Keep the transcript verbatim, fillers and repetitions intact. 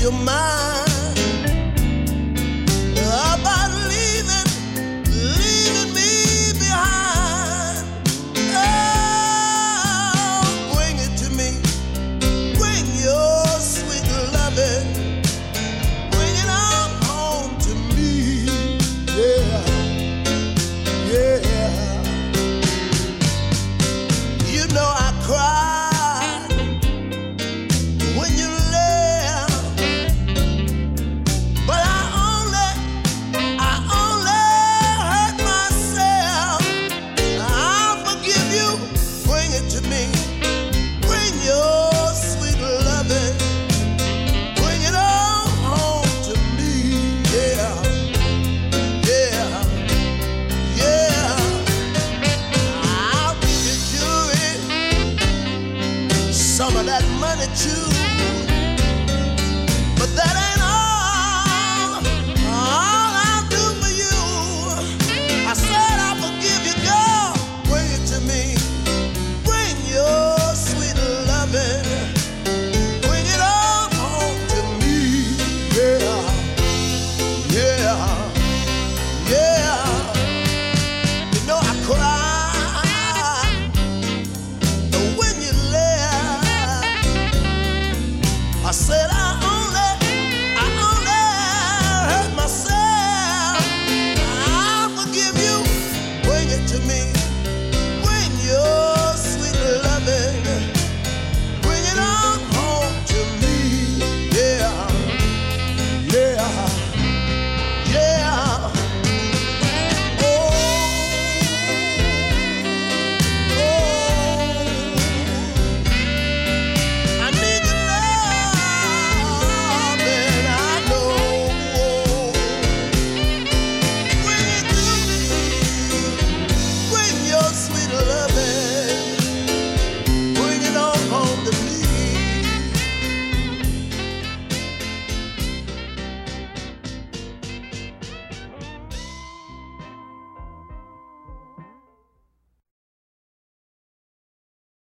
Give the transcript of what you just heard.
your mind about leaving, leaving me behind. Oh, bring it to me. Bring your sweet loving. Bring it on home to me. Yeah, yeah. You know I cried when you left, but I only, I only hurt myself. I'll forgive you. Bring it to me. Bring your sweet loving. Bring it on home to me. Yeah, yeah, yeah. I'll give you jewelry, some of that money too, but that ain't